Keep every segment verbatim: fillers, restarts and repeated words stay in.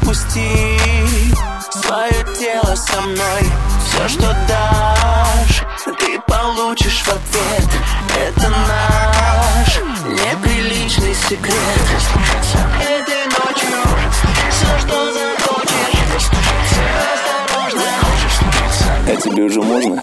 отпусти свое тело со мной. Все, что дашь, ты получишь в ответ. Это наш неприличный секрет. Этой ночью все, что захочешь, осторожно. А тебе уже можно?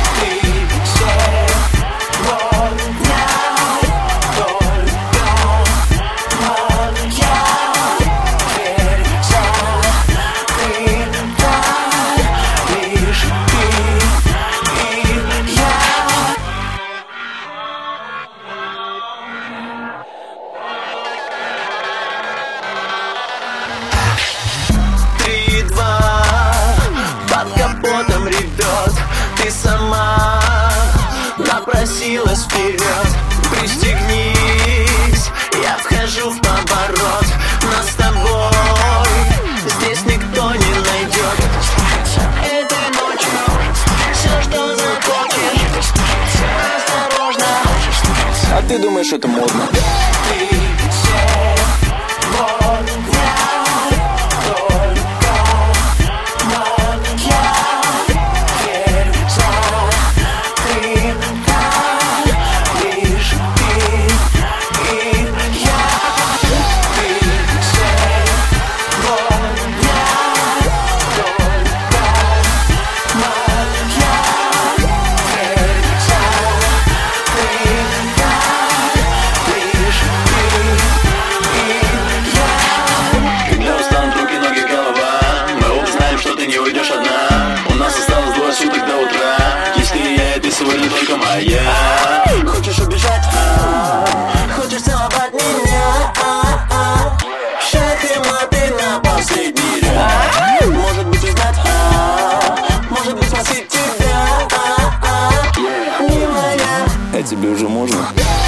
Капотом ревет, ты сама напросилась вперед. Пристегнись, я вхожу в поворот. Нас с тобой здесь никто не найдет. Этой ночью все, что захочешь, осторожно. А ты думаешь, это модно? Ты сегодня только моя. Хочешь убежать? А, хочешь целовать меня? А, а, шахматы на последний ряд. Может быть узнать? А, может быть спросить тебя? А, а, не моя. А тебе уже можно?